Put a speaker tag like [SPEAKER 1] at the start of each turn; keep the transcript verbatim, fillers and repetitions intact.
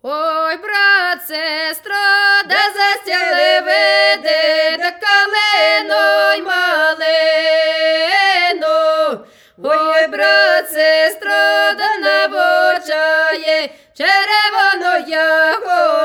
[SPEAKER 1] Ой, брат, сестро, де застяли види, де калину й малину. Ой, брат, сестро, де навочає червоно ягоду.